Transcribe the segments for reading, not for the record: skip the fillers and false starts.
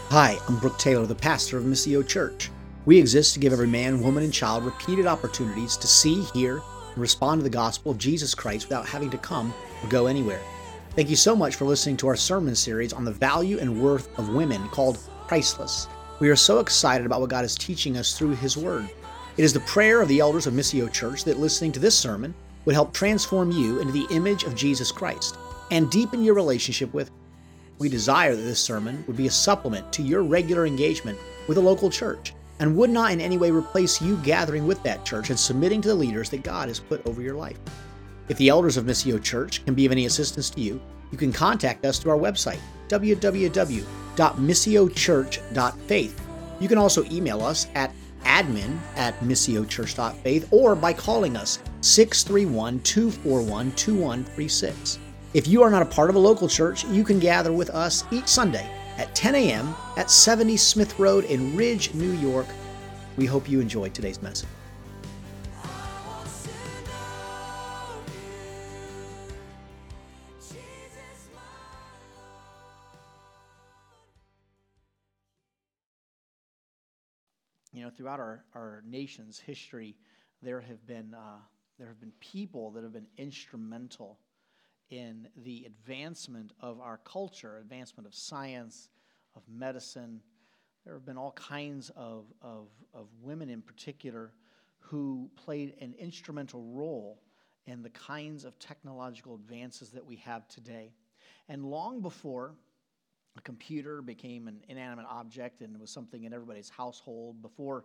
Hi, I'm Brooke Taylor, the pastor of Missio Church. We exist to give every man, woman, and child repeated opportunities to see, hear, and respond to the gospel of Jesus Christ without having to come or go anywhere. Thank you so much for listening to our sermon series on the value and worth of women called Priceless. We are so excited about what God is teaching us through His Word. It is the prayer of the elders of Missio Church that listening to this sermon would help transform you into the image of Jesus Christ and deepen your relationship with Him. We desire that this sermon would be a supplement to your regular engagement with a local church and would not in any way replace you gathering with that church and submitting to the leaders that God has put over your life. If the elders of Missio Church can be of any assistance to you, you can contact us through our website, www.missiochurch.faith. You can also email us at admin@missiochurch.faith or by calling us 631-241-2136. If you are not a part of a local church, you can gather with us each Sunday at 10 a.m. at 70 Smith Road in Ridge, New York. We hope you enjoyed today's message. You know, throughout our nation's history, there have been people that have been instrumental in the advancement of our culture, advancement of science, of medicine. There have been all kinds of women in particular who played an instrumental role in the kinds of technological advances that we have today. And long before a computer became an inanimate object and was something in everybody's household, before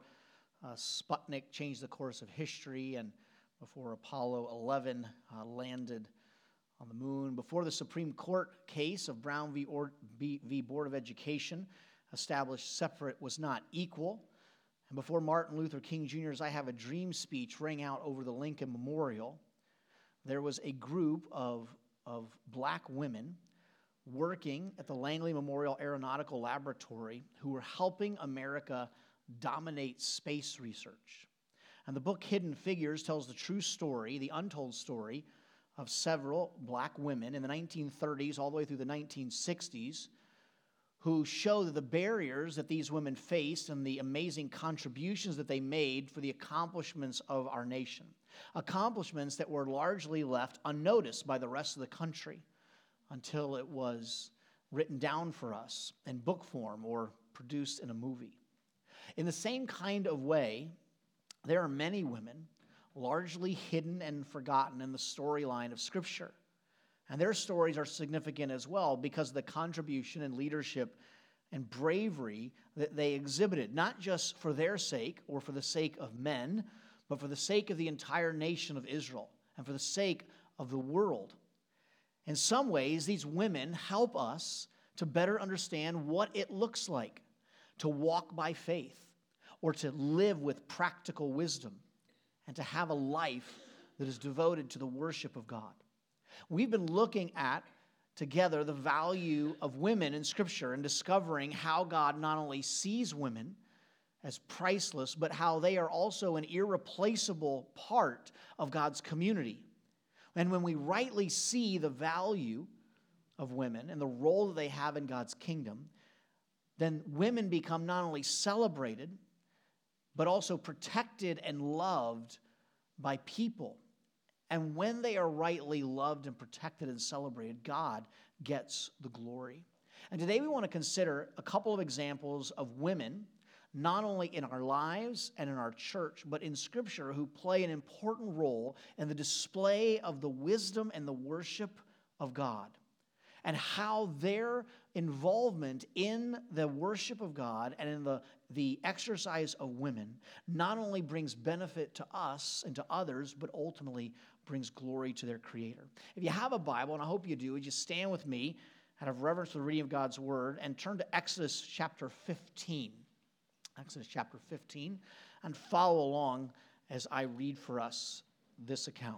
Sputnik changed the course of history, and before Apollo 11 landed on the moon, before the Supreme Court case of Brown v. Board of Education established separate was not equal, and before Martin Luther King Jr.'s I Have a Dream speech rang out over the Lincoln Memorial, there was a group of black women working at the Langley Memorial Aeronautical Laboratory who were helping America dominate space research. And the book Hidden Figures tells the true story, the untold story, of several black women in the 1930s all the way through the 1960s who show the barriers that these women faced and the amazing contributions that they made for the accomplishments of our nation. Accomplishments that were largely left unnoticed by the rest of the country until it was written down for us in book form or produced in a movie. In the same kind of way, there are many women largely hidden and forgotten in the storyline of Scripture. And their stories are significant as well because of the contribution and leadership and bravery that they exhibited, not just for their sake or for the sake of men, but for the sake of the entire nation of Israel and for the sake of the world. In some ways, these women help us to better understand what it looks like to walk by faith or to live with practical wisdom and to have a life that is devoted to the worship of God. We've been looking at, together, the value of women in Scripture and discovering how God not only sees women as priceless, but how they are also an irreplaceable part of God's community. And when we rightly see the value of women and the role that they have in God's kingdom, then women become not only celebrated, but also protected and loved by people. And when they are rightly loved and protected and celebrated, God gets the glory. And today we want to consider a couple of examples of women, not only in our lives and in our church, but in Scripture, who play an important role in the display of the wisdom and the worship of God, and how their involvement in the worship of God and in the exercise of women not only brings benefit to us and to others, but ultimately brings glory to their Creator. If you have a Bible, and I hope you do, would you stand with me out of reverence for the reading of God's Word and turn to Exodus chapter 15. Exodus chapter 15, and follow along as I read for us this account.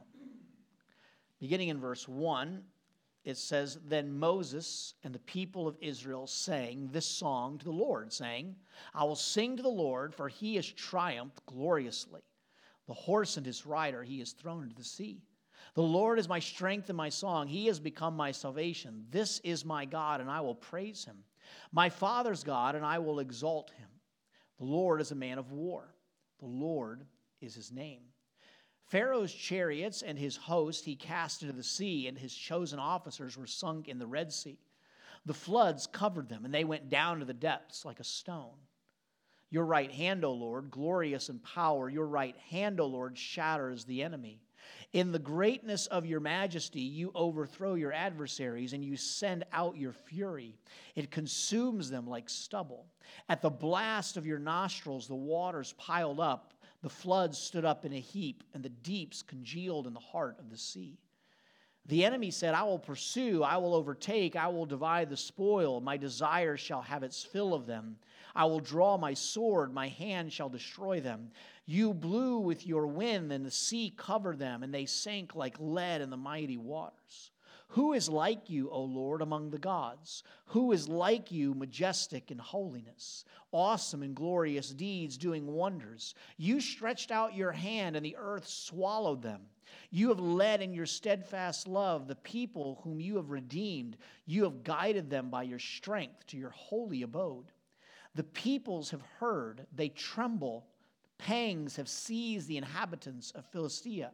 Beginning in verse 1, it says, "Then Moses and the people of Israel sang this song to the Lord, saying, I will sing to the Lord, for he has triumphed gloriously. The horse and his rider he has thrown into the sea. The Lord is my strength and my song. He has become my salvation. This is my God, and I will praise him. My father's God, and I will exalt him. The Lord is a man of war. The Lord is his name. Pharaoh's chariots and his host he cast into the sea, and his chosen officers were sunk in the Red Sea. The floods covered them, and they went down to the depths like a stone. Your right hand, O Lord, glorious in power, your right hand, O Lord, shatters the enemy. In the greatness of your majesty, you overthrow your adversaries, and you send out your fury. It consumes them like stubble. At the blast of your nostrils, the waters piled up. The floods stood up in a heap, and the deeps congealed in the heart of the sea. The enemy said, I will pursue, I will overtake, I will divide the spoil. My desire shall have its fill of them. I will draw my sword, my hand shall destroy them. You blew with your wind, and the sea covered them, and they sank like lead in the mighty waters. Who is like you, O Lord, among the gods? Who is like you, majestic in holiness, awesome in glorious deeds, doing wonders? You stretched out your hand, and the earth swallowed them. You have led in your steadfast love the people whom you have redeemed. You have guided them by your strength to your holy abode. The peoples have heard, they tremble. Pangs have seized the inhabitants of Philistia.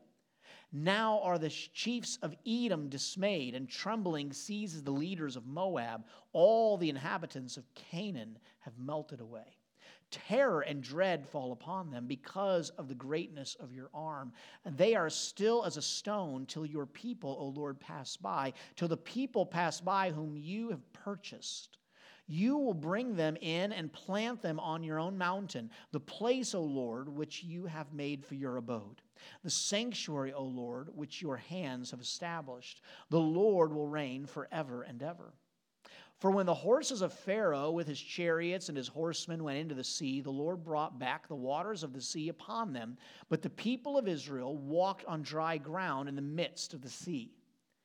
Now are the chiefs of Edom dismayed, and trembling seizes the leaders of Moab. All the inhabitants of Canaan have melted away. Terror and dread fall upon them because of the greatness of your arm. And they are still as a stone till your people, O Lord, pass by, till the people pass by whom you have purchased. You will bring them in and plant them on your own mountain, the place, O Lord, which you have made for your abode. The sanctuary, O Lord, which your hands have established. The Lord will reign forever and ever. For when the horses of Pharaoh with his chariots and his horsemen went into the sea, the Lord brought back the waters of the sea upon them. But the people of Israel walked on dry ground in the midst of the sea.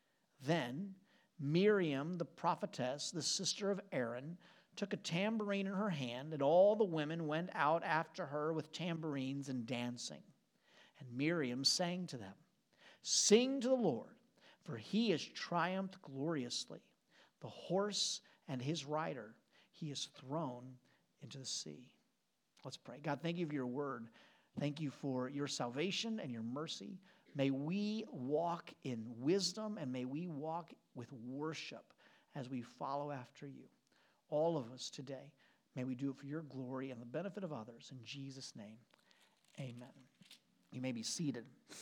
Then Miriam, the prophetess, the sister of Aaron, took a tambourine in her hand, and all the women went out after her with tambourines and dancing. And Miriam sang to them, Sing to the Lord, for he has triumphed gloriously. The horse and his rider he has thrown into the sea. Let's pray. God, thank you for your word. Thank you for your salvation and your mercy. May we walk in wisdom, and may we walk with worship as we follow after you. All of us today, may we do it for your glory and the benefit of others. In Jesus' name, amen. You may be seated.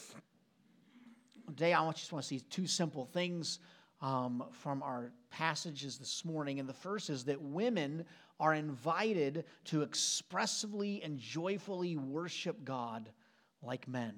Today, I just want to see two simple things from our passages this morning. And the first is that women are invited to expressively and joyfully worship God like men.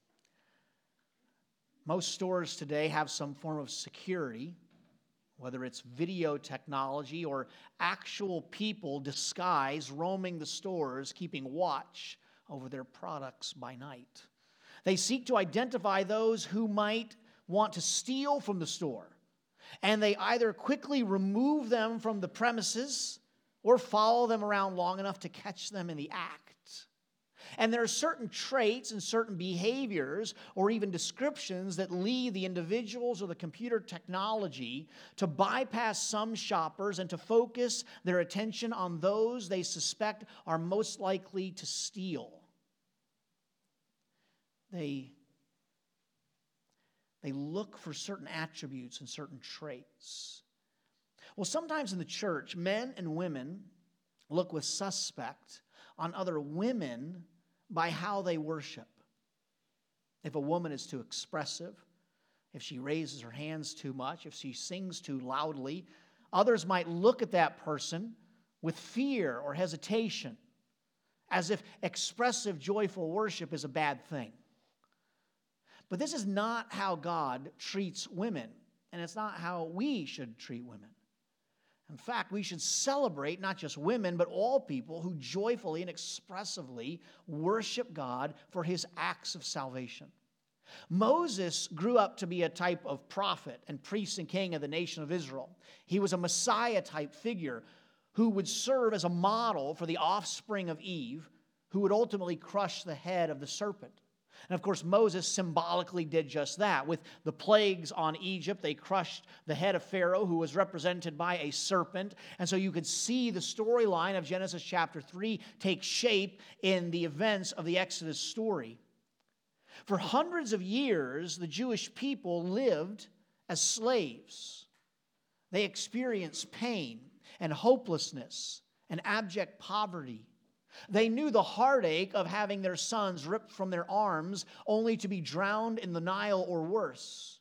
Most stores today have some form of security, whether it's video technology or actual people disguised roaming the stores, keeping watch over their products by night. They seek to identify those who might want to steal from the store, and they either quickly remove them from the premises or follow them around long enough to catch them in the act. And there are certain traits and certain behaviors or even descriptions that lead the individuals or the computer technology to bypass some shoppers and to focus their attention on those they suspect are most likely to steal. They look for certain attributes and certain traits. Well, sometimes in the church, men and women look with suspect on other women by how they worship. If a woman is too expressive, if she raises her hands too much, if she sings too loudly, others might look at that person with fear or hesitation, as if expressive, joyful worship is a bad thing. But this is not how God treats women, and it's not how we should treat women. In fact, we should celebrate not just women, but all people who joyfully and expressively worship God for his acts of salvation. Moses grew up to be a type of prophet and priest and king of the nation of Israel. He was a Messiah-type figure who would serve as a model for the offspring of Eve, who would ultimately crush the head of the serpent. And of course, Moses symbolically did just that. With the plagues on Egypt, they crushed the head of Pharaoh, who was represented by a serpent. And so you could see the storyline of Genesis chapter 3 take shape in the events of the Exodus story. For hundreds of years, the Jewish people lived as slaves. They experienced pain and hopelessness and abject poverty. They knew the heartache of having their sons ripped from their arms only to be drowned in the Nile or worse.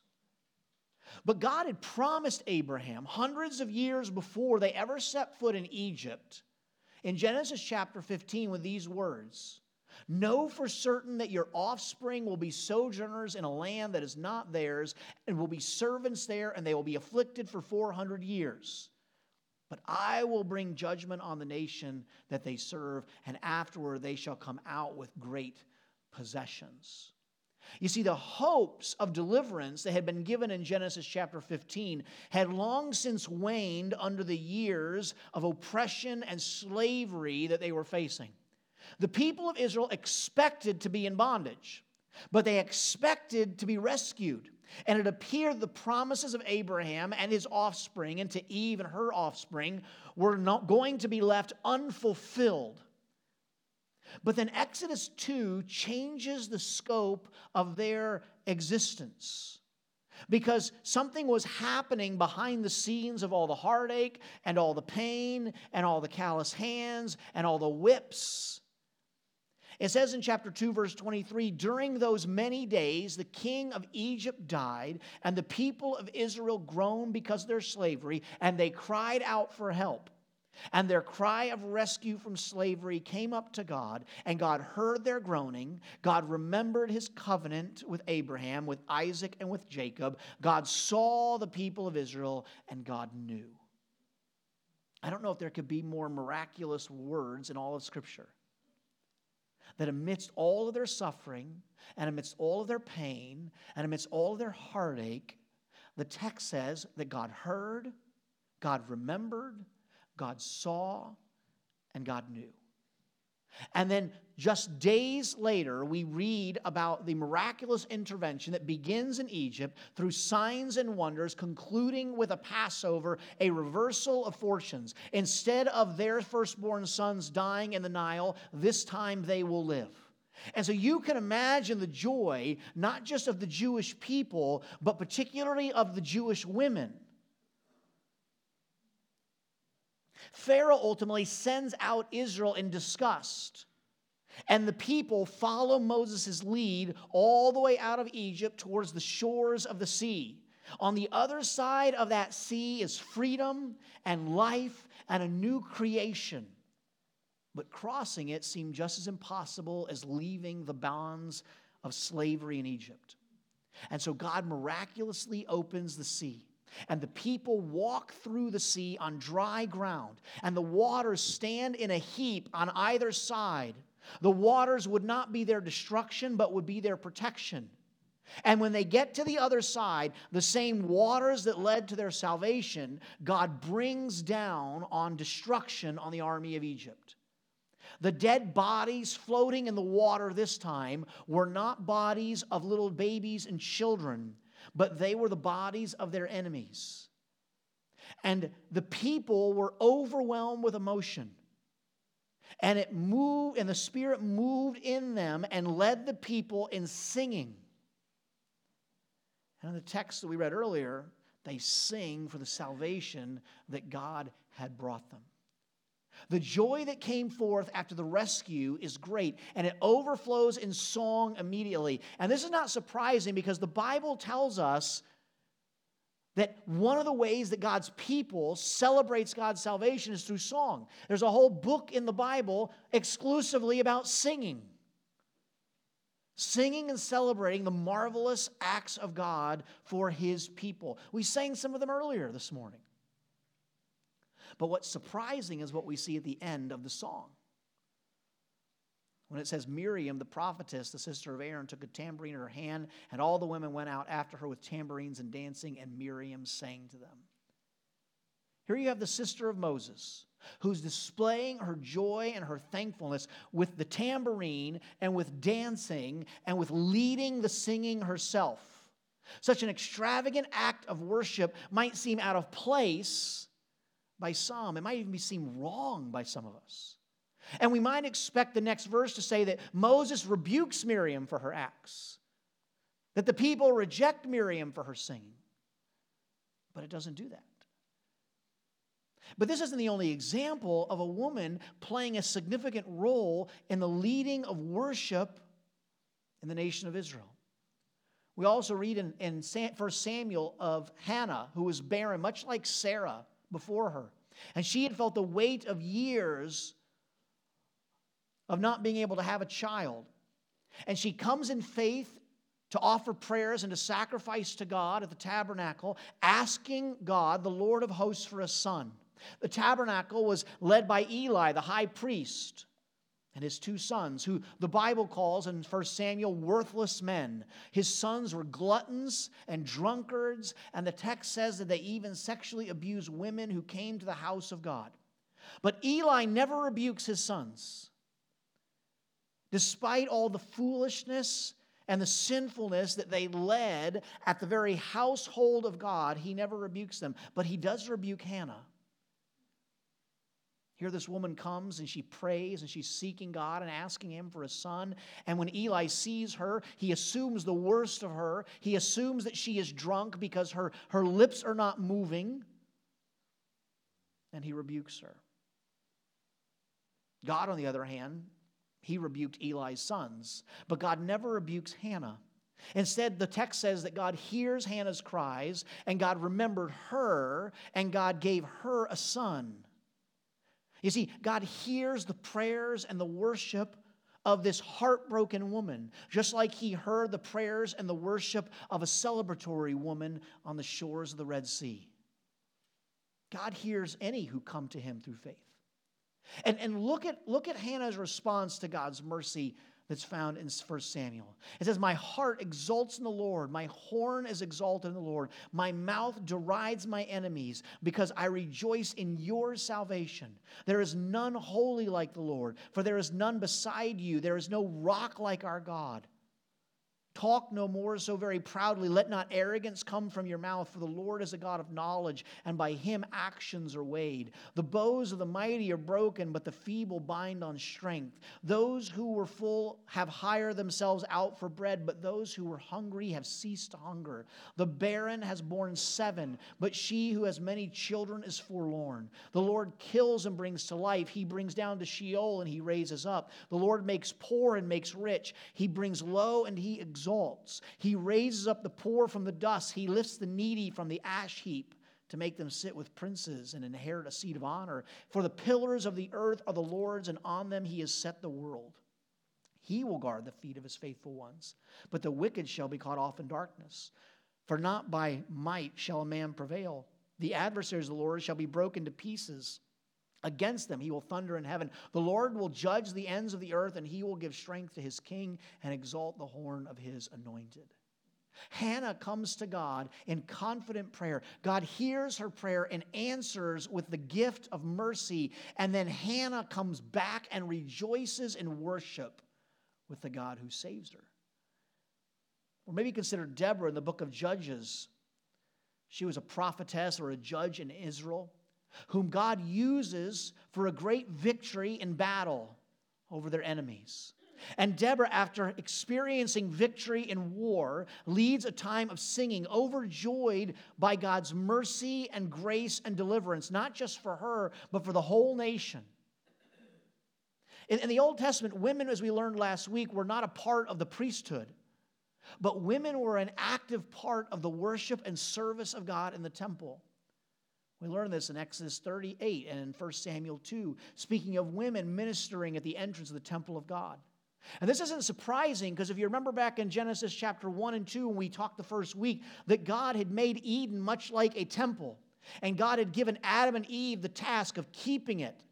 But God had promised Abraham hundreds of years before they ever set foot in Egypt, in Genesis chapter 15, with these words, "Know for certain that your offspring will be sojourners in a land that is not theirs, and will be servants there, and they will be afflicted for 400 years. But I will bring judgment on the nation that they serve, and afterward they shall come out with great possessions." You see, the hopes of deliverance that had been given in Genesis chapter 15 had long since waned under the years of oppression and slavery that they were facing. The people of Israel expected to be in bondage, but they expected to be rescued. And it appeared the promises of Abraham and his offspring, and to Eve and her offspring, were not going to be left unfulfilled. But then Exodus 2 changes the scope of their existence, because something was happening behind the scenes of all the heartache and all the pain and all the callous hands and all the whips. It says in chapter 2, verse 23, "During those many days, the king of Egypt died, and the people of Israel groaned because of their slavery, and they cried out for help. And their cry of rescue from slavery came up to God, and God heard their groaning. God remembered his covenant with Abraham, with Isaac, and with Jacob. God saw the people of Israel, and God knew." I don't know if there could be more miraculous words in all of Scripture. That amidst all of their suffering, and amidst all of their pain, and amidst all of their heartache, the text says that God heard, God remembered, God saw, and God knew. And then just days later, we read about the miraculous intervention that begins in Egypt through signs and wonders, concluding with a Passover, a reversal of fortunes. Instead of their firstborn sons dying in the Nile, this time they will live. And so you can imagine the joy, not just of the Jewish people, but particularly of the Jewish women. Pharaoh ultimately sends out Israel in disgust, and the people follow Moses' lead all the way out of Egypt towards the shores of the sea. On the other side of that sea is freedom and life and a new creation. But crossing it seemed just as impossible as leaving the bonds of slavery in Egypt. And so God miraculously opens the sea. And the people walk through the sea on dry ground, and the waters stand in a heap on either side. The waters would not be their destruction, but would be their protection. And when they get to the other side, the same waters that led to their salvation, God brings down on destruction on the army of Egypt. The dead bodies floating in the water this time were not bodies of little babies and children, but they were the bodies of their enemies. And the people were overwhelmed with emotion. And the Spirit moved in them and led the people in singing. And in the text that we read earlier, they sing for the salvation that God had brought them. The joy that came forth after the rescue is great, and it overflows in song immediately. And this is not surprising, because the Bible tells us that one of the ways that God's people celebrates God's salvation is through song. There's a whole book in the Bible exclusively about singing. Singing and celebrating the marvelous acts of God for His people. We sang some of them earlier this morning. But what's surprising is what we see at the end of the song. When it says, Miriam, the prophetess, the sister of Aaron, took a tambourine in her hand, and all the women went out after her with tambourines and dancing, and Miriam sang to them. Here you have the sister of Moses, who's displaying her joy and her thankfulness with the tambourine and with dancing and with leading the singing herself. Such an extravagant act of worship might seem out of place by some. It might even seem wrong by some of us. And we might expect the next verse to say that Moses rebukes Miriam for her acts, that the people reject Miriam for her singing. But it doesn't do that. But this isn't the only example of a woman playing a significant role in the leading of worship in the nation of Israel. We also read in 1 Samuel of Hannah, who was barren, much like Sarah before her. And she had felt the weight of years of not being able to have a child. And she comes in faith to offer prayers and to sacrifice to God at the tabernacle, asking God, the Lord of hosts, for a son. The tabernacle was led by Eli, the high priest, and his two sons, who the Bible calls in 1 Samuel worthless men. His sons were gluttons and drunkards, and the text says that they even sexually abused women who came to the house of God. But Eli never rebukes his sons. Despite all the foolishness and the sinfulness that they led at the very household of God, he never rebukes them. But he does rebuke Hannah. Here this woman comes and she prays and she's seeking God and asking him for a son. And when Eli sees her, he assumes the worst of her. He assumes that she is drunk because her lips are not moving. And he rebukes her. God, on the other hand, he rebuked Eli's sons. But God never rebukes Hannah. Instead, the text says that God hears Hannah's cries, and God remembered her, and God gave her a son. You see, God hears the prayers and the worship of this heartbroken woman, just like he heard the prayers and the worship of a celebratory woman on the shores of the Red Sea. God hears any who come to him through faith. And look at Hannah's response to God's mercy that's found in 1 Samuel. It says, "My heart exults in the Lord. My horn is exalted in the Lord. My mouth derides my enemies because I rejoice in your salvation. There is none holy like the Lord, for there is none beside you. There is no rock like our God. Talk no more so very proudly. Let not arrogance come from your mouth, for the Lord is a God of knowledge, and by him actions are weighed. The bows of the mighty are broken, but the feeble bind on strength. Those who were full have hired themselves out for bread, but those who were hungry have ceased to hunger. The barren has borne 7, but she who has many children is forlorn. The Lord kills and brings to life. He brings down to Sheol and he raises up. The Lord makes poor and makes rich. He brings low and he exalts. He raises up the poor from the dust. He lifts the needy from the ash heap to make them sit with princes and inherit a seat of honor. For the pillars of the earth are the Lord's, and on them he has set the world. He will guard the feet of his faithful ones, but the wicked shall be caught off in darkness. For not by might shall a man prevail. The adversaries of the Lord shall be broken to pieces. Against them he will thunder in heaven. The Lord will judge the ends of the earth, and he will give strength to his king and exalt the horn of his anointed." Hannah comes to God in confident prayer. God hears her prayer and answers with the gift of mercy. And then Hannah comes back and rejoices in worship with the God who saves her. Or maybe consider Deborah in the book of Judges. She was a prophetess or a judge in Israel, whom God uses for a great victory in battle over their enemies. And Deborah, after experiencing victory in war, leads a time of singing, overjoyed by God's mercy and grace and deliverance, not just for her, but for the whole nation. In the Old Testament, women, as we learned last week, were not a part of the priesthood, but women were an active part of the worship and service of God in the temple. We learn this in Exodus 38 and in 1 Samuel 2, speaking of women ministering at the entrance of the temple of God. And this isn't surprising, because if you remember back in Genesis chapter 1 and 2, when we talked the first week, that God had made Eden much like a temple. And God had given Adam and Eve the task of keeping it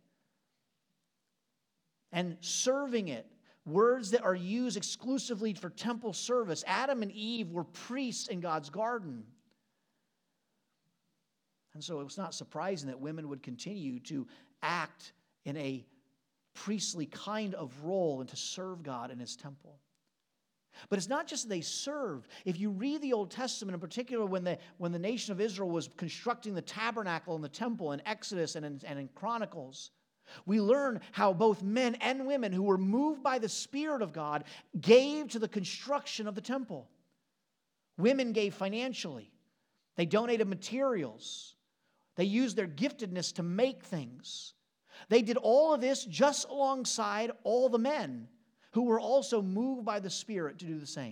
and serving it. Words that are used exclusively for temple service. Adam and Eve were priests in God's garden. And so it was not surprising that women would continue to act in a priestly kind of role and to serve God in his temple. But it's not just they served. If you read the Old Testament, in particular when the nation of Israel was constructing the tabernacle and the temple in Exodus and in Chronicles, we learn how both men and women who were moved by the Spirit of God gave to the construction of the temple. Women gave financially. They donated materials. They used their giftedness to make things. They did all of this just alongside all the men who were also moved by the Spirit to do the same.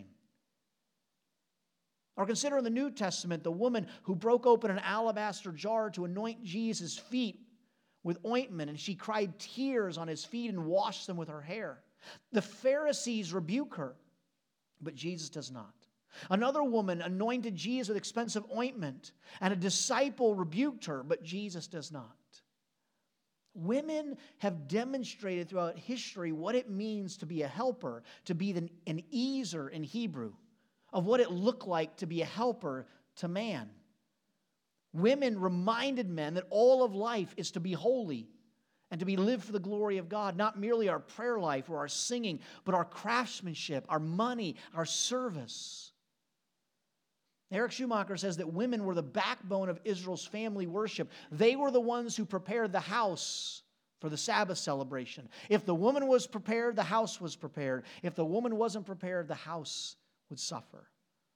Or consider in the New Testament the woman who broke open an alabaster jar to anoint Jesus' feet with ointment, and she cried tears on his feet and washed them with her hair. The Pharisees rebuke her, but Jesus does not. Another woman anointed Jesus with expensive ointment, and a disciple rebuked her, but Jesus does not. Women have demonstrated throughout history what it means to be a helper, to be an ezer in Hebrew, of what it looked like to be a helper to man. Women reminded men that all of life is to be holy and to be lived for the glory of God, not merely our prayer life or our singing, but our craftsmanship, our money, our service. Eric Schumacher says that women were the backbone of Israel's family worship. They were the ones who prepared the house for the Sabbath celebration. If the woman was prepared, the house was prepared. If the woman wasn't prepared, the house would suffer.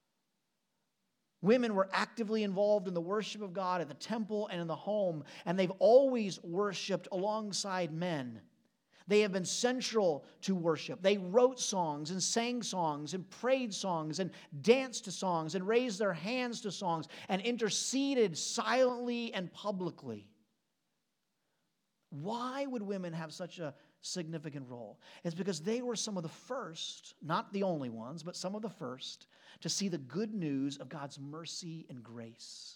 Women were actively involved in the worship of God at the temple and in the home, and they've always worshiped alongside men. They have been central to worship. They wrote songs and sang songs and prayed songs and danced to songs and raised their hands to songs and interceded silently and publicly. Why would women have such a significant role? It's because they were some of the first, not the only ones, but some of the first to see the good news of God's mercy and grace.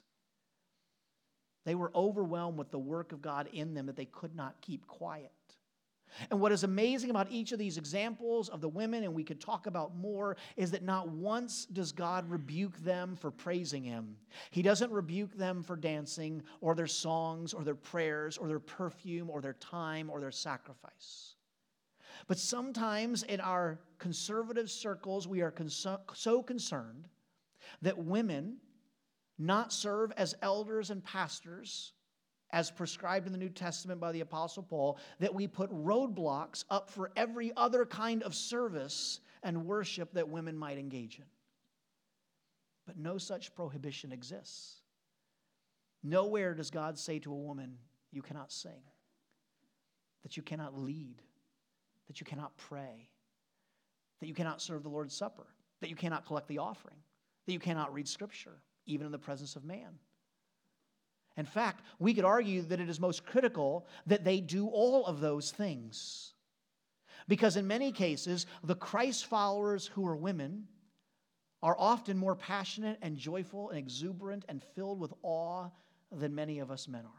They were overwhelmed with the work of God in them that they could not keep quiet. And what is amazing about each of these examples of the women, and we could talk about more, is that not once does God rebuke them for praising Him. He doesn't rebuke them for dancing or their songs or their prayers or their perfume or their time or their sacrifice. But sometimes in our conservative circles, we are so concerned that women not serve as elders and pastors as prescribed in the New Testament by the Apostle Paul, that we put roadblocks up for every other kind of service and worship that women might engage in. But no such prohibition exists. Nowhere does God say to a woman, you cannot sing, that you cannot lead, that you cannot pray, that you cannot serve the Lord's Supper, that you cannot collect the offering, that you cannot read Scripture, even in the presence of man. In fact, we could argue that it is most critical that they do all of those things. Because in many cases, the Christ followers who are women are often more passionate and joyful and exuberant and filled with awe than many of us men are.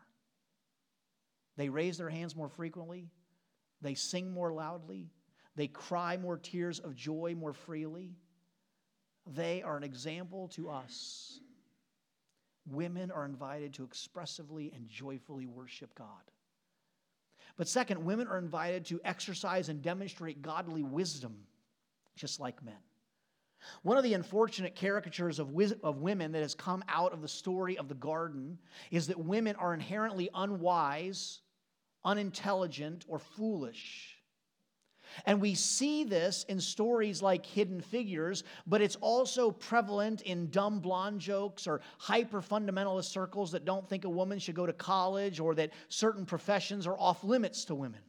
They raise their hands more frequently. They sing more loudly. They cry more tears of joy more freely. They are an example to us. Women are invited to expressively and joyfully worship God. But second, women are invited to exercise and demonstrate godly wisdom, just like men. One of the unfortunate caricatures of women that has come out of the story of the garden is that women are inherently unwise, unintelligent, or foolish. And we see this in stories like Hidden Figures, but it's also prevalent in dumb blonde jokes or hyper-fundamentalist circles that don't think a woman should go to college or that certain professions are off limits to women.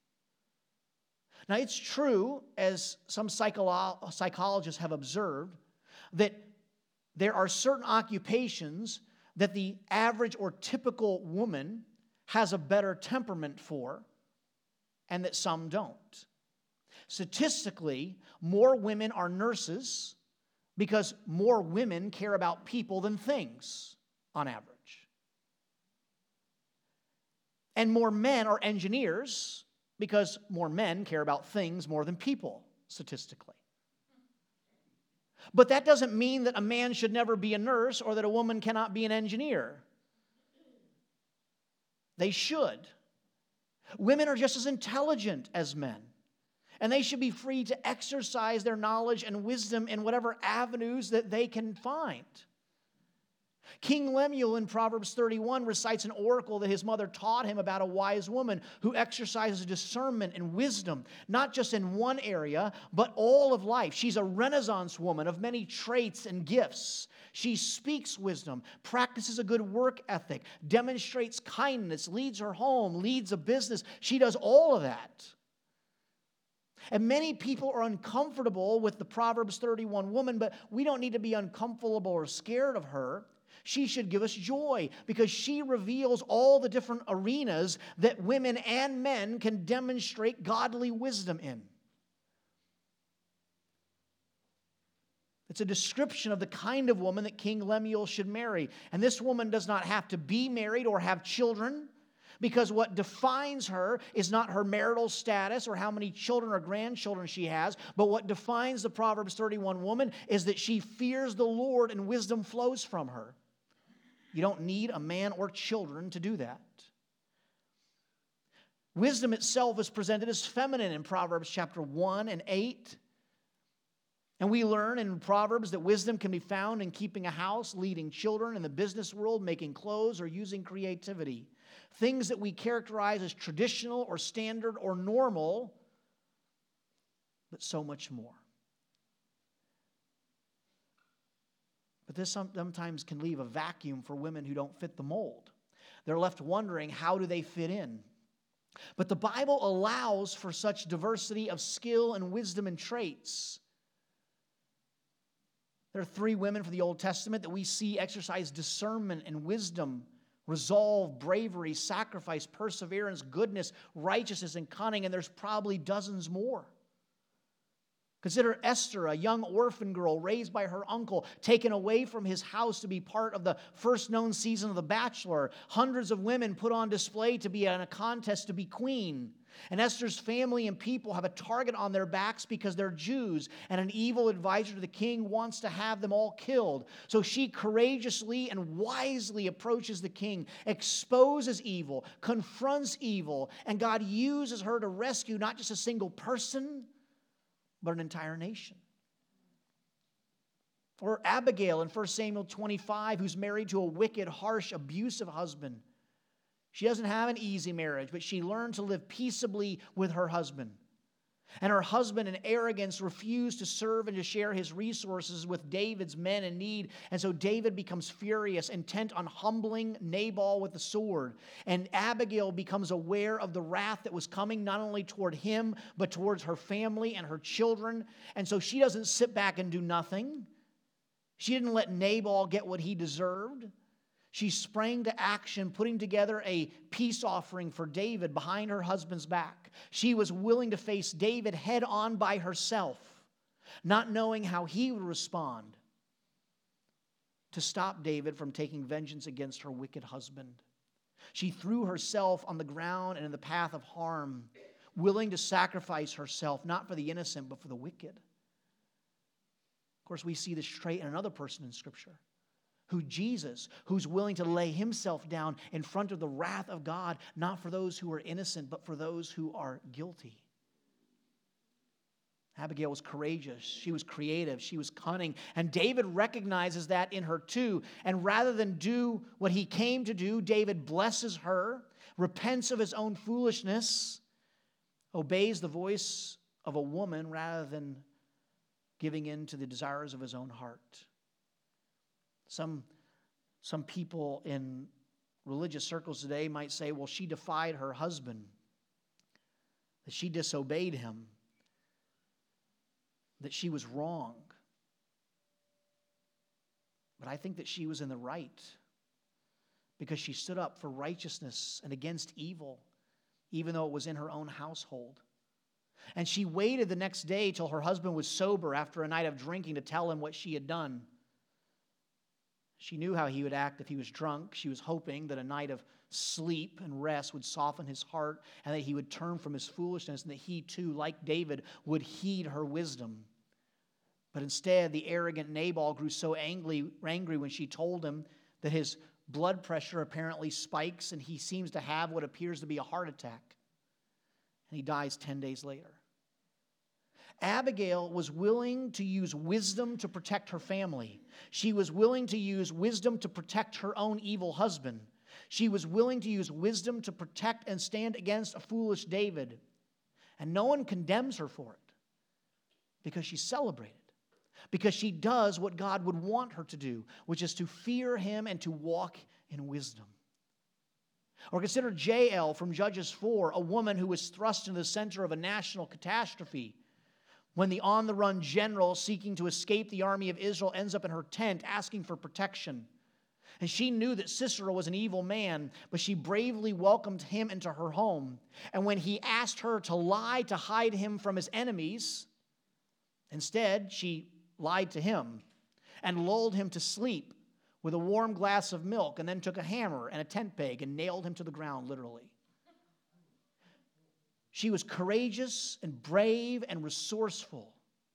Now, it's true, as some psychologists have observed, that there are certain occupations that the average or typical woman has a better temperament for, and that some don't. Statistically, more women are nurses because more women care about people than things, on average. And more men are engineers because more men care about things more than people, statistically. But that doesn't mean that a man should never be a nurse or that a woman cannot be an engineer. They should. Women are just as intelligent as men, and they should be free to exercise their knowledge and wisdom in whatever avenues that they can find. King Lemuel in Proverbs 31 recites an oracle that his mother taught him about a wise woman who exercises discernment and wisdom, not just in one area, but all of life. She's a Renaissance woman of many traits and gifts. She speaks wisdom, practices a good work ethic, demonstrates kindness, leads her home, leads a business. She does all of that. And many people are uncomfortable with the Proverbs 31 woman, but we don't need to be uncomfortable or scared of her. She should give us joy because she reveals all the different arenas that women and men can demonstrate godly wisdom in. It's a description of the kind of woman that King Lemuel should marry. And this woman does not have to be married or have children, because what defines her is not her marital status or how many children or grandchildren she has, but what defines the Proverbs 31 woman is that she fears the Lord and wisdom flows from her. You don't need a man or children to do that. Wisdom itself is presented as feminine in Proverbs chapter 1 and 8. And we learn in Proverbs that wisdom can be found in keeping a house, leading children, in the business world, making clothes, or using creativity. Things that we characterize as traditional or standard or normal, but so much more. But this sometimes can leave a vacuum for women who don't fit the mold. They're left wondering, how do they fit in? But the Bible allows for such diversity of skill and wisdom and traits. There are 3 women from the Old Testament that we see exercise discernment and wisdom, resolve, bravery, sacrifice, perseverance, goodness, righteousness, and cunning, and there's probably dozens more. Consider Esther, a young orphan girl raised by her uncle, taken away from his house to be part of the first known season of The Bachelor. Hundreds of women put on display to be in a contest to be queen. And Esther's family and people have a target on their backs because they're Jews, and an evil advisor to the king wants to have them all killed. So she courageously and wisely approaches the king, exposes evil, confronts evil, and God uses her to rescue not just a single person, but an entire nation. Or Abigail in 1 Samuel 25, who's married to a wicked, harsh, abusive husband. She doesn't have an easy marriage, but she learned to live peaceably with her husband. And her husband, in arrogance, refused to serve and to share his resources with David's men in need. And so David becomes furious, intent on humbling Nabal with the sword. And Abigail becomes aware of the wrath that was coming not only toward him, but towards her family and her children. And so she doesn't sit back and do nothing. She didn't let Nabal get what he deserved. She sprang to action, putting together a peace offering for David behind her husband's back. She was willing to face David head on by herself, not knowing how he would respond, to stop David from taking vengeance against her wicked husband. She threw herself on the ground and in the path of harm, willing to sacrifice herself, not for the innocent, but for the wicked. Of course, we see this trait in another person in Scripture. Jesus, who's willing to lay himself down in front of the wrath of God, not for those who are innocent, but for those who are guilty. Abigail was courageous, she was creative, she was cunning, and David recognizes that in her too. And rather than do what he came to do, David blesses her, repents of his own foolishness, obeys the voice of a woman rather than giving in to the desires of his own heart. Some people in religious circles today might say, well, she defied her husband, that she disobeyed him, that she was wrong. But I think that she was in the right because she stood up for righteousness and against evil, even though it was in her own household. And she waited the next day till her husband was sober after a night of drinking to tell him what she had done. She knew how he would act if he was drunk. She was hoping that a night of sleep and rest would soften his heart and that he would turn from his foolishness and that he too, like David, would heed her wisdom. But instead, the arrogant Nabal grew so angry when she told him that his blood pressure apparently spikes and he seems to have what appears to be a heart attack. and he dies 10 days later. Abigail was willing to use wisdom to protect her family. She was willing to use wisdom to protect her own evil husband. She was willing to use wisdom to protect and stand against a foolish David. And no one condemns her for it because she's celebrated. Because she does what God would want her to do, which is to fear him and to walk in wisdom. Or consider Jael from Judges 4, a woman who was thrust into the center of a national catastrophe. When the on-the-run general seeking to escape the army of Israel ends up in her tent asking for protection. And she knew that Sisera was an evil man, but she bravely welcomed him into her home. And when he asked her to lie to hide him from his enemies, instead she lied to him and lulled him to sleep with a warm glass of milk, and then took a hammer and a tent peg and nailed him to the ground, literally. She was courageous and brave and resourceful.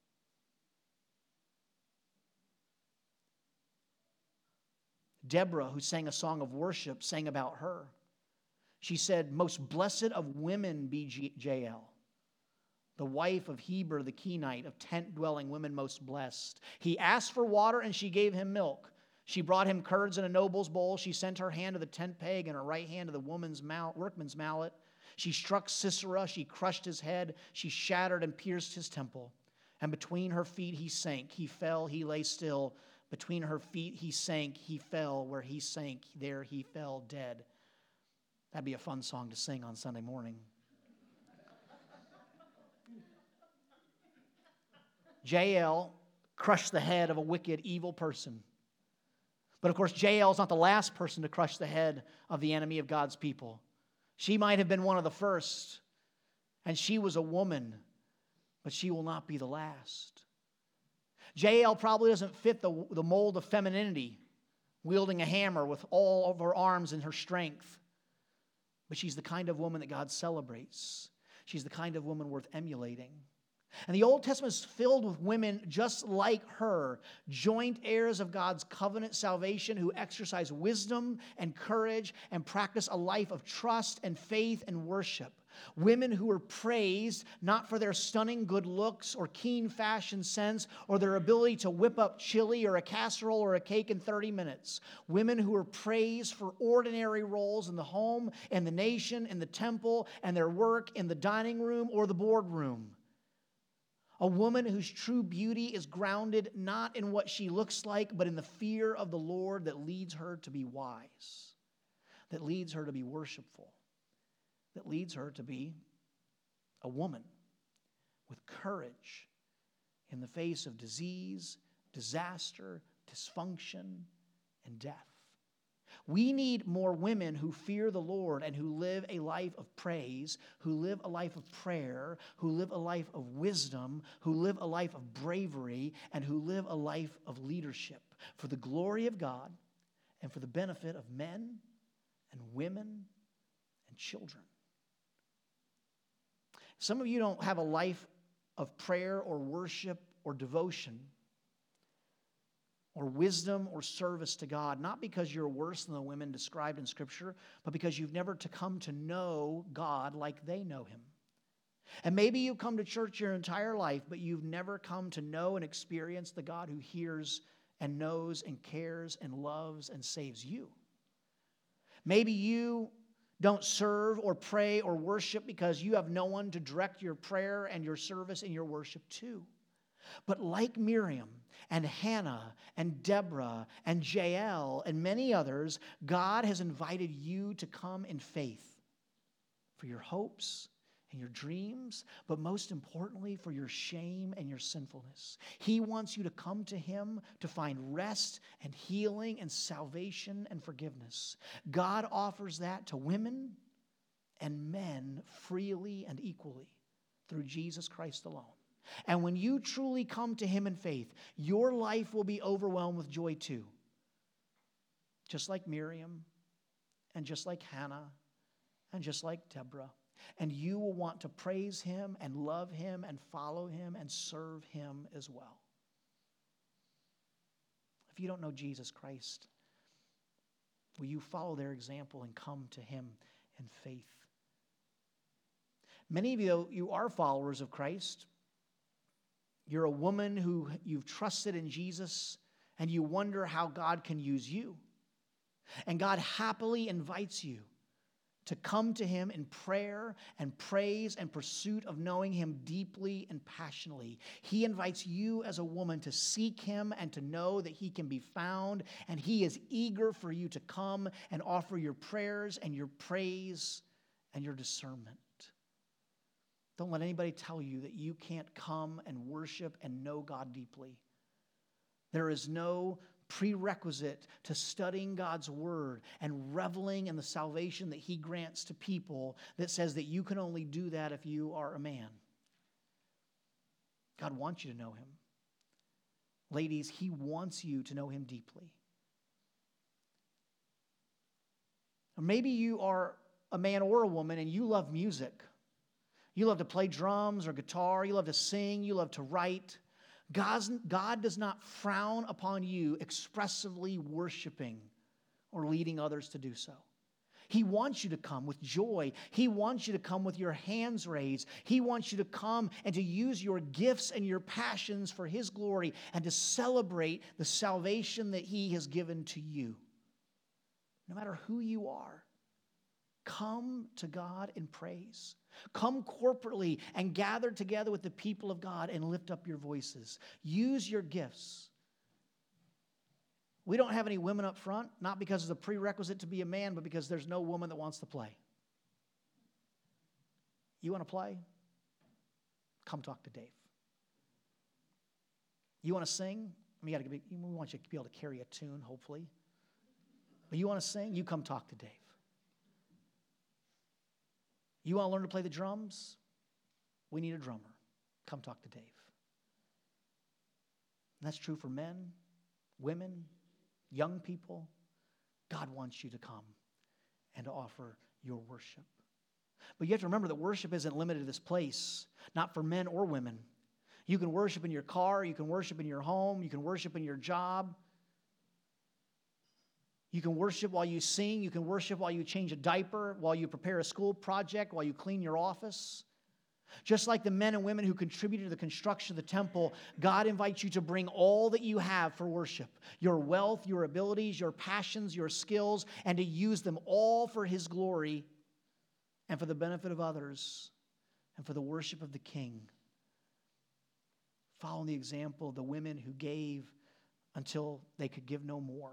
Deborah, who sang a song of worship, sang about her. She said, "Most blessed of women be Jael, the wife of Heber the Kenite, of tent-dwelling women most blessed. He asked for water, and she gave him milk. She brought him curds in a noble's bowl. She sent her hand to the tent peg and her right hand to the workman's mallet. She struck Sisera. She crushed his head. She shattered and pierced his temple. And between her feet he sank. He fell. He lay still. Between her feet he sank. He fell. Where he sank, there he fell dead." That'd be a fun song to sing on Sunday morning. Jael crushed the head of a wicked, evil person. But of course, Jael is not the last person to crush the head of the enemy of God's people. She might have been one of the first, and she was a woman, but she will not be the last. Jael probably doesn't fit the mold of femininity, wielding a hammer with all of her arms and her strength. But she's the kind of woman that God celebrates. She's the kind of woman worth emulating. And the Old Testament is filled with women just like her, joint heirs of God's covenant salvation, who exercise wisdom and courage and practice a life of trust and faith and worship. Women who are praised not for their stunning good looks or keen fashion sense or their ability to whip up chili or a casserole or a cake in 30 minutes. Women who are praised for ordinary roles in the home, in the nation, in the temple, and their work in the dining room or the boardroom. A woman whose true beauty is grounded not in what she looks like, but in the fear of the Lord that leads her to be wise, that leads her to be worshipful, that leads her to be a woman with courage in the face of disease, disaster, dysfunction, and death. We need more women who fear the Lord and who live a life of praise, who live a life of prayer, who live a life of wisdom, who live a life of bravery, and who live a life of leadership for the glory of God and for the benefit of men and women and children. Some of you don't have a life of prayer or worship or devotion or wisdom or service to God, not because you're worse than the women described in Scripture, but because you've never come to know God like they know Him. And maybe you've come to church your entire life, but you've never come to know and experience the God who hears and knows and cares and loves and saves you. Maybe you don't serve or pray or worship because you have no one to direct your prayer and your service and your worship to. But like Miriam and Hannah and Deborah and Jael and many others, God has invited you to come in faith for your hopes and your dreams, but most importantly for your shame and your sinfulness. He wants you to come to Him to find rest and healing and salvation and forgiveness. God offers that to women and men freely and equally through Jesus Christ alone. And when you truly come to Him in faith, your life will be overwhelmed with joy too. Just like Miriam, and just like Hannah, and just like Deborah. And you will want to praise Him and love Him and follow Him and serve Him as well. If you don't know Jesus Christ, will you follow their example and come to Him in faith? Many of you are followers of Christ. You're a woman who you've trusted in Jesus, and you wonder how God can use you. And God happily invites you to come to Him in prayer and praise and pursuit of knowing Him deeply and passionately. He invites you as a woman to seek Him and to know that He can be found, and He is eager for you to come and offer your prayers and your praise and your discernment. Don't let anybody tell you that you can't come and worship and know God deeply. There is no prerequisite to studying God's Word and reveling in the salvation that He grants to people that says that you can only do that if you are a man. God wants you to know Him. Ladies, He wants you to know Him deeply. Or maybe you are a man or a woman and you love music. You love to play drums or guitar. You love to sing. You love to write. God does not frown upon you expressively worshiping or leading others to do so. He wants you to come with joy. He wants you to come with your hands raised. He wants you to come and to use your gifts and your passions for His glory and to celebrate the salvation that He has given to you. No matter who you are, come to God in praise. Come corporately and gather together with the people of God and lift up your voices. Use your gifts. We don't have any women up front, not because it's a prerequisite to be a man, but because there's no woman that wants to play. You want to play? Come talk to Dave. You want to sing? We want you to be able to carry a tune, hopefully. But you want to sing? You come talk to Dave. You want to learn to play the drums? We need a drummer. Come talk to Dave. And that's true for men, women, young people. God wants you to come and to offer your worship. But you have to remember that worship isn't limited to this place, not for men or women. You can worship in your car, you can worship in your home, you can worship in your job. You can worship while you sing. You can worship while you change a diaper, while you prepare a school project, while you clean your office. Just like the men and women who contributed to the construction of the temple, God invites you to bring all that you have for worship. Your wealth, your abilities, your passions, your skills, and to use them all for His glory and for the benefit of others and for the worship of the King. Following the example of the women who gave until they could give no more.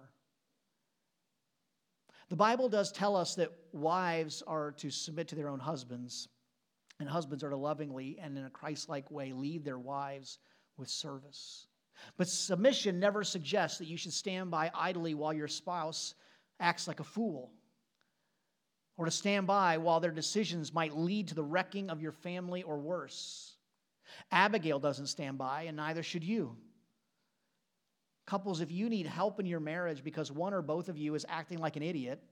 The Bible does tell us that wives are to submit to their own husbands, and husbands are to lovingly and in a Christ-like way lead their wives with service. But submission never suggests that you should stand by idly while your spouse acts like a fool, or to stand by while their decisions might lead to the wrecking of your family or worse. Abigail doesn't stand by, and neither should you. Couples, if you need help in your marriage because one or both of you is acting like an idiot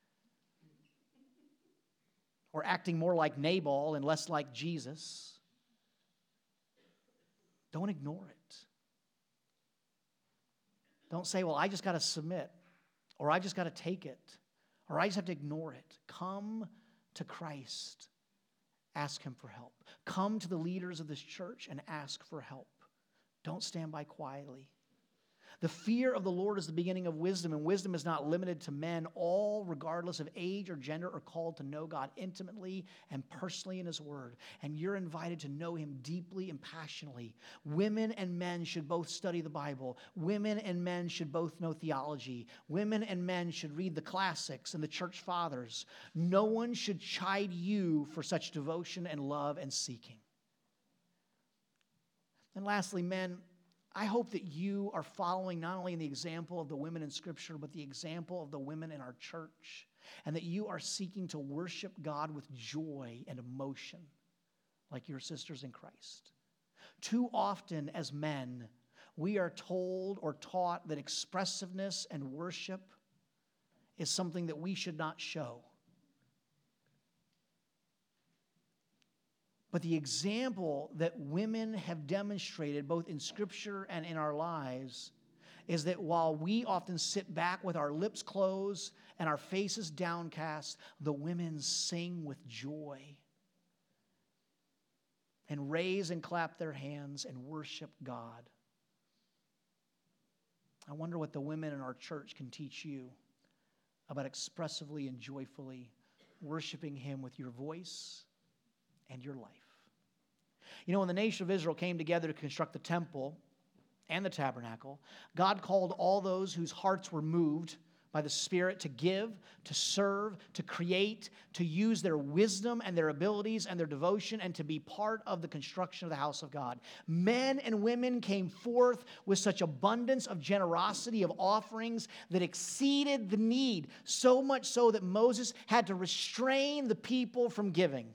or acting more like Nabal and less like Jesus, don't ignore it. Don't say, well, I just got to submit, or I just got to take it, or I just have to ignore it. Come to Christ. Ask Him for help. Come to the leaders of this church and ask for help. Don't stand by quietly. The fear of the Lord is the beginning of wisdom, and wisdom is not limited to men. All, regardless of age or gender, are called to know God intimately and personally in His Word. And you're invited to know Him deeply and passionately. Women and men should both study the Bible. Women and men should both know theology. Women and men should read the classics and the church fathers. No one should chide you for such devotion and love and seeking. And lastly, men, I hope that you are following not only in the example of the women in Scripture, but the example of the women in our church, and that you are seeking to worship God with joy and emotion like your sisters in Christ. Too often as men, we are told or taught that expressiveness and worship is something that we should not show. But the example that women have demonstrated, both in Scripture and in our lives, is that while we often sit back with our lips closed and our faces downcast, the women sing with joy. and raise and clap their hands and worship God. I wonder what the women in our church can teach you about expressively and joyfully worshiping Him with your voice and your life. You know, when the nation of Israel came together to construct the temple and the tabernacle, God called all those whose hearts were moved by the Spirit to give, to serve, to create, to use their wisdom and their abilities and their devotion, and to be part of the construction of the house of God. Men and women came forth with such abundance of generosity of offerings that exceeded the need, so much so that Moses had to restrain the people from giving.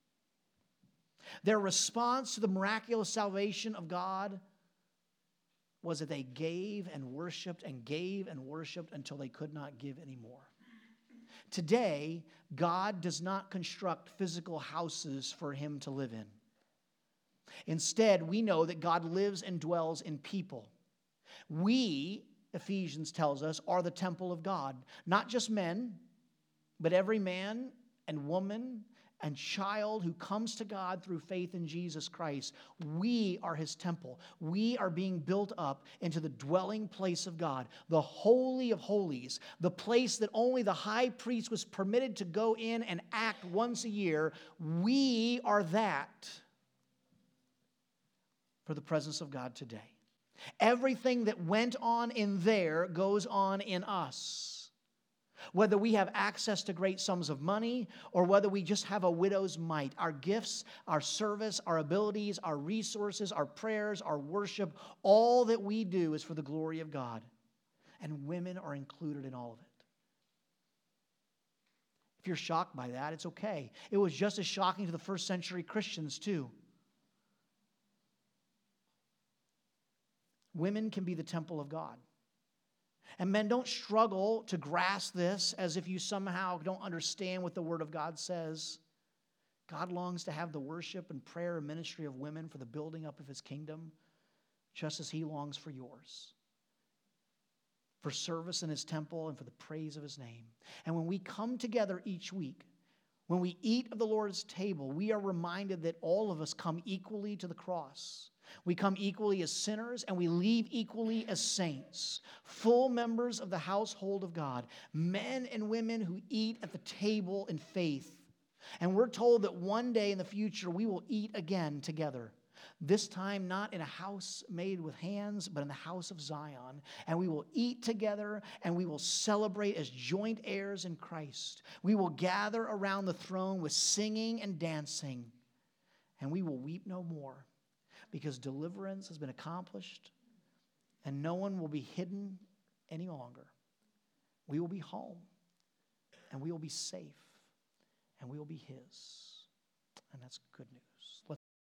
Their response to the miraculous salvation of God was that they gave and worshiped until they could not give anymore. Today, God does not construct physical houses for Him to live in. Instead, we know that God lives and dwells in people. We, Ephesians tells us, are the temple of God. Not just men, but every man and woman and child who comes to God through faith in Jesus Christ. We are His temple. We are being built up into the dwelling place of God, the Holy of Holies, the place that only the high priest was permitted to go in and act once a year. We are that for the presence of God today. Everything that went on in there goes on in us. Whether we have access to great sums of money or whether we just have a widow's mite, our gifts, our service, our abilities, our resources, our prayers, our worship, all that we do is for the glory of God. And women are included in all of it. If you're shocked by that, it's okay. It was just as shocking to the first century Christians too. Women can be the temple of God. And men, don't struggle to grasp this as if you somehow don't understand what the Word of God says. God longs to have the worship and prayer and ministry of women for the building up of His kingdom, just as He longs for yours, for service in His temple and for the praise of His name. And when we come together each week, when we eat of the Lord's table, we are reminded that all of us come equally to the cross. We come equally as sinners, and we leave equally as saints, full members of the household of God, men and women who eat at the table in faith. And we're told that one day in the future we will eat again together, this time not in a house made with hands, but in the house of Zion. And we will eat together, and we will celebrate as joint heirs in Christ. We will gather around the throne with singing and dancing, and we will weep no more. Because deliverance has been accomplished, and no one will be hidden any longer. We will be home, and we will be safe, and we will be His. And that's good news.